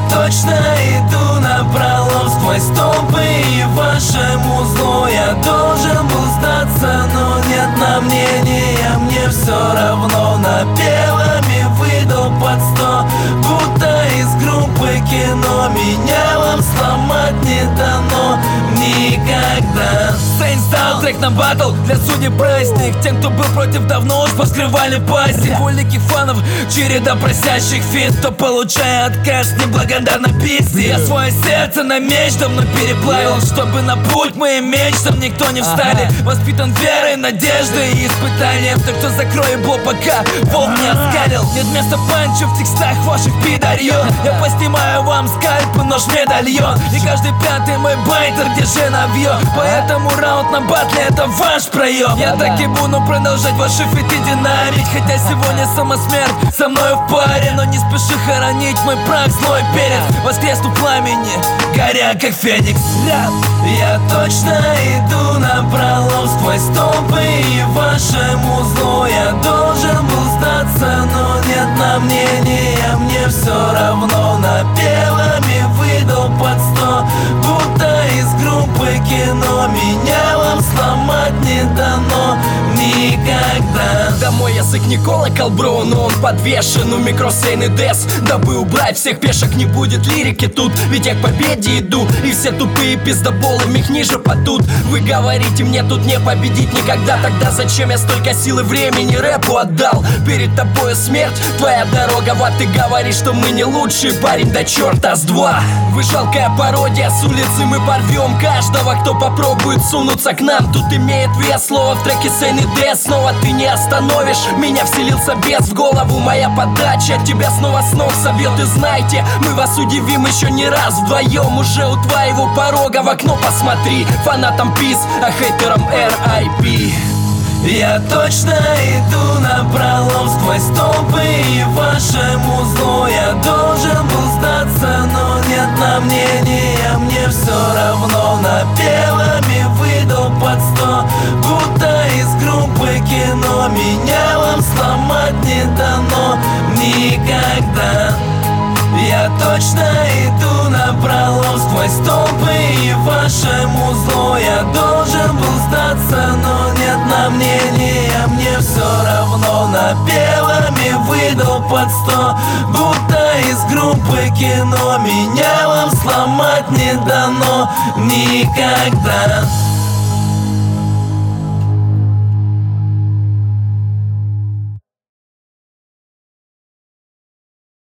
точно иду напролом сквозь толпы и вашему злу. Я должен был сдаться, но нет на мнение, мне все равно. Напевами выдал под 100, будто из группы кино. Меня вам сломать не дано никогда. Сейн стал трек на батл, для судей праздник. Тем, кто был против, давно уж поскрывали пасти. Вольники фанов, череда просящих фит. Кто получает отказ, неблагодарно пизди. Я свое сердце на меч давно переплавил, чтобы на путь моим мечтам никто не встали. Воспитан верой, надеждой и испытанием. Так кто закроет блок, пока волк не оскалил. Нет места панчу в текстах ваших пидорьё. Я поснимаю вам скальп и нож-медальон. И каждый пятый мой байтер, где же навьё. Поэтому раунд на батле — это ваш проем. Я так и буду продолжать ваши фиты динамить. Хотя сегодня сама смерть со мною в паре. Но не спеши хоронить мой прах, злой перец. Воскресну в пламени, горя как феникс. Я точно иду напролом сквозь толпы и вашему злу. Я должен был сдаться, но нет на мнение, мне все равно. Напевами выдал под 100, будто из группы кино. Меня вам сломать не дано никогда. Да мой язык не колокол, бро, но он подвешен. У микросейн и дес, дабы убрать всех пешек. Не будет лирики тут, ведь я к победе иду. И все тупые пиздоболы миг ниже падут. Вы говорите, мне тут не победить никогда. Тогда зачем я столько сил и времени рэпу отдал? Перед тобой смерть, твоя дорога в ад. Ты говоришь, что мы не лучший парень, да черта с два. Вы жалкая пародия, с улицы мы порвем каждого, кто попробует сунуться к нам. Тут имеет вес слово в треке Сейн и Дес. Снова ты не остановишь, меня вселился бес в голову. Моя подача тебя снова с ног собьет. И знайте, мы вас удивим еще не раз. Вдвоем уже у твоего порога, в окно посмотри. Фанатам пиз, а хейтерам R.I.P. Я точно иду напролом сквозь толпы и вашему злу. Я должен был сдаться, но нет на мнение, мне все равно. Напевами выдал под 100, будто из группы кино. Меня вам сломать не дано никогда. Я точно иду напролом сквозь толпы и вашему злу. Я должен был сдаться, но нет на мнение, мне все равно. Напевами выдал под 100, будто из группы кино. Меня вам сломать не дано никогда.